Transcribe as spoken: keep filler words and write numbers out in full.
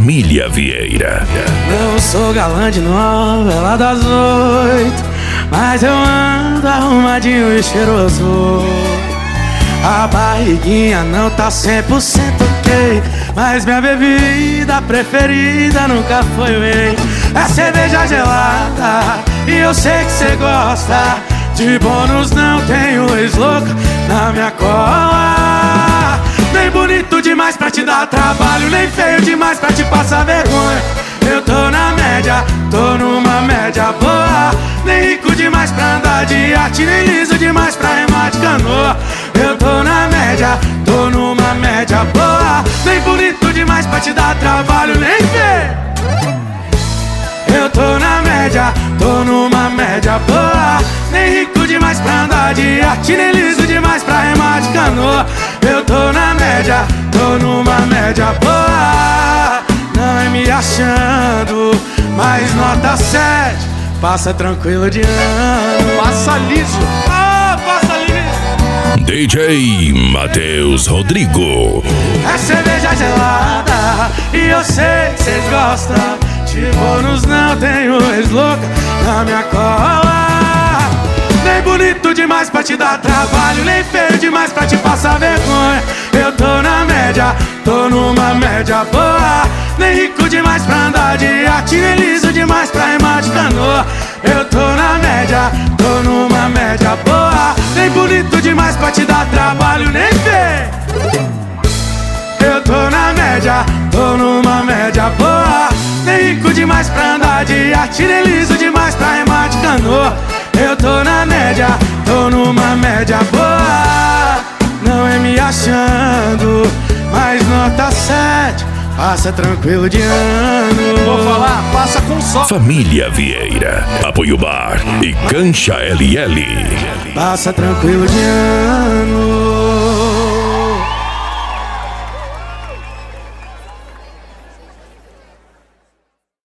Família Vieira. Não sou galã de novela das oito, mas eu ando arrumadinho e cheiroso. A barriguinha não tá cem por cento ok, mas minha bebida preferida nunca foi o whey. É cerveja gelada e eu sei que cê gosta. De bônus não tenho ex-louca na minha cola. Nem bonito demais pra te dar trabalho, nem feio demais pra te passar vergonha. Eu tô na média, tô numa média boa. Nem rico demais pra andar de iate, nem liso demais pra remar de canoa. Eu tô na média, tô numa média boa. Nem bonito demais pra te dar trabalho, nem feio. Eu tô na média, tô numa média boa. Nem rico demais pra andar de iate, nem liso demais pra remar de canoa. Eu tô na média, tô numa média boa. Não é me achando, mas nota sete. Passa tranquilo de ano. Passa liso. Ah, passa liso. D J Matheus Rodrigo. É cerveja gelada e eu sei que cês gostam. De bônus não tenho ex-louca na minha cola. Nem bonito demais pra te dar trabalho, nem feio demais pra te passar vergonha. Eu tô na média, tô numa média boa. Nem rico demais pra andar de iate, nem liso demais pra remar de canoa. Eu tô na média, tô numa média boa. Nem bonito demais pra te dar trabalho, nem feio. Eu tô na média, tô numa média boa. Nem rico demais pra andar de iate, nem liso demais pra remar de canoa. Eu tô na média, tô numa média boa. Não é me achando, mas nota sete. Passa tranquilo de ano. Vou falar, passa com sol. Família Vieira. Apoio Bar e Cancha L L. Passa tranquilo de ano.